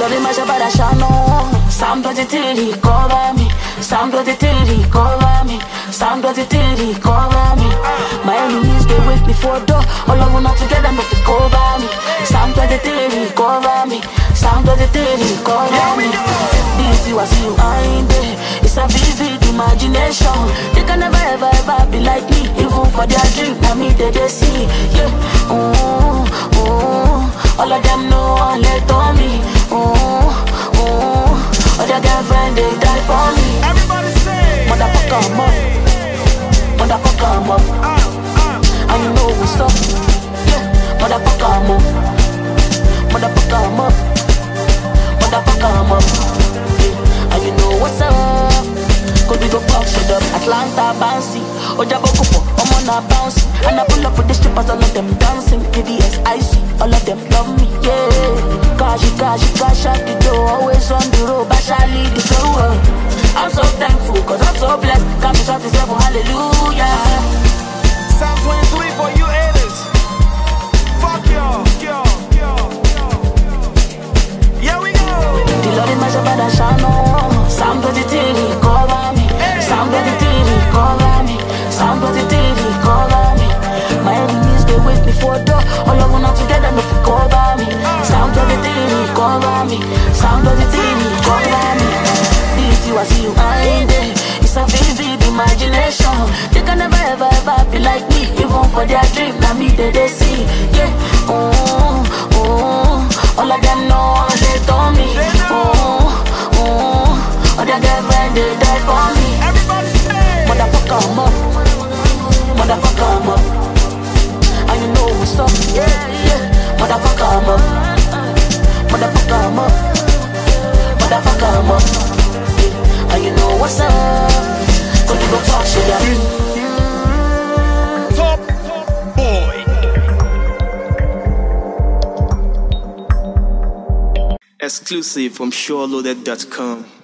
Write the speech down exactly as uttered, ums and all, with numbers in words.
Love my shabada shano. Somebody titty cover me. Somebody titty cover me. Somebody titty cover me. My enemies they wait me for door. All of them not together make it cover me. Somebody titty cover me. Somebody titty cover me. This you I see you ain't there. It's a vivid imagination. They can never ever ever be like me. Even for their dream, now me they they see. Yeah. Oh, oh. All of them know one let on me. Oh, oh. All their girlfriend they die for me. Everybody say, motherfucker I'm up. Motherfucker I'm up. Uh, uh, And you know what's up. Yeah. Motherfucker I'm up. Motherfucker I'm up. Motherfucker I'm up. Yeah. And you know what's up. Cause we go fuck shit up. Atlanta bouncy. Ojabo Kupo, I'm on a bounce. And I pull up with the strippers, all of them dancing. P V S icy, all of them love me, yeah. Kashi, kashi, kashi, kido. Always on the road, but I lead the flow. I'm so thankful, cause I'm so blessed. Can't be shot to seven, hallelujah. Psalm twenty-three for you haters. Fuck y'all, y'all, y'all, y'all. Here we go. The Lord is my shepherd and shall know. Somebody titty cover me. Somebody titty cover me. Somebody titty cover me. My enemies they wait me for door. All of them not together make it cover me. Somebody titty cover me. Somebody titty cover me. This you I see you ain't there. It's a vivid imagination. They can never ever ever be like me. Even for their dream, now me they they see. Yeah. Oh, oh. All of them know they told me. Oh, oh. All their girlfriend they die for me. Everybody say, motherfucker I'm up. Motherfucker I'm up. And you know what's up. Yeah, yeah. Motherfucker I'm up. Motherfucker I'm up. Motherfucker I'm up. Yeah. And you know what's up. Cause you go fuck shit up. top, top boy. Exclusive from SureLoaded dot com.